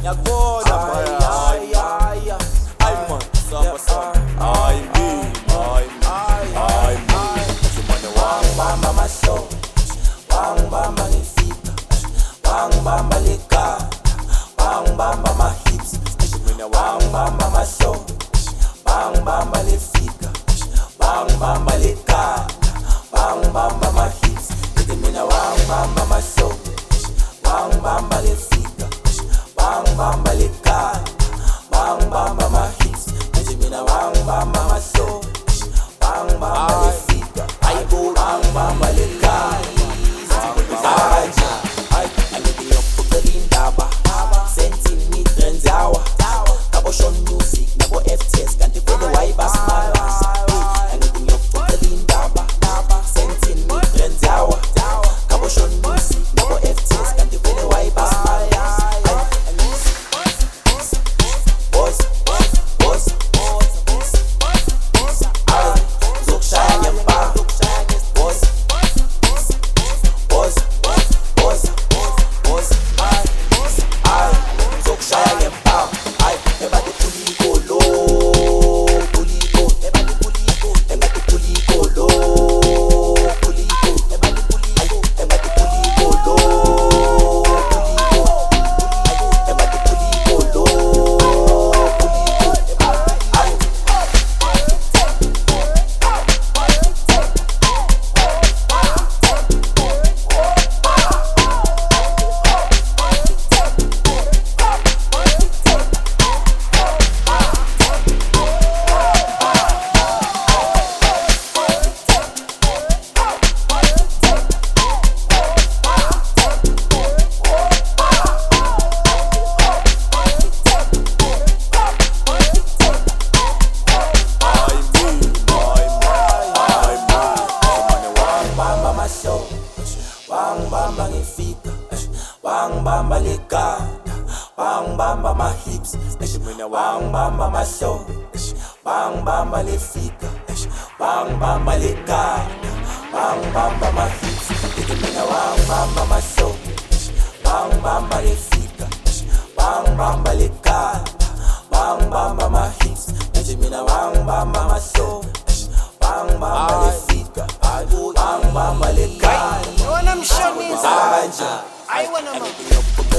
Yagoda ay man, sama sama. Ay me, Chumane Wang bamba maso, wang bamba nifika, wang bamba leka, wang bamba ma hips, wang bamba maso, wang bamba nifika, wang bamba leka, wang bamba ma hips, iti mina wang bamba maso, wang bamba nifika, wang bamba leka, wang bamba ma hips, iti mina wang bamba maso, wang bamba nifika. I go bang bang balikan. Ay, alagi yung pagkalindaba. Centimeters yawa. Kabosyon music, nabo FTS, kanti pwede way bas maras. Alagi yung pagkalindaba. Centimeters yawa. Kabosyon music, nabo FTS, kanti pwede way bas maras. Boys, boys, ay, zook shine yung pa. Wang bamba ngifika, wang bamba ligada, wang bamba ma hips, wang bamba ma show, wang bamba lifika, wang bamba ligada, wang bamba ma hips, iti mina wang bamba ma show, wang bamba lifika, wang bamba ligada, wang bamba ma hips, iti mina wang bamba ma show, wang bamba lifika, wang bamba ligada. I wanna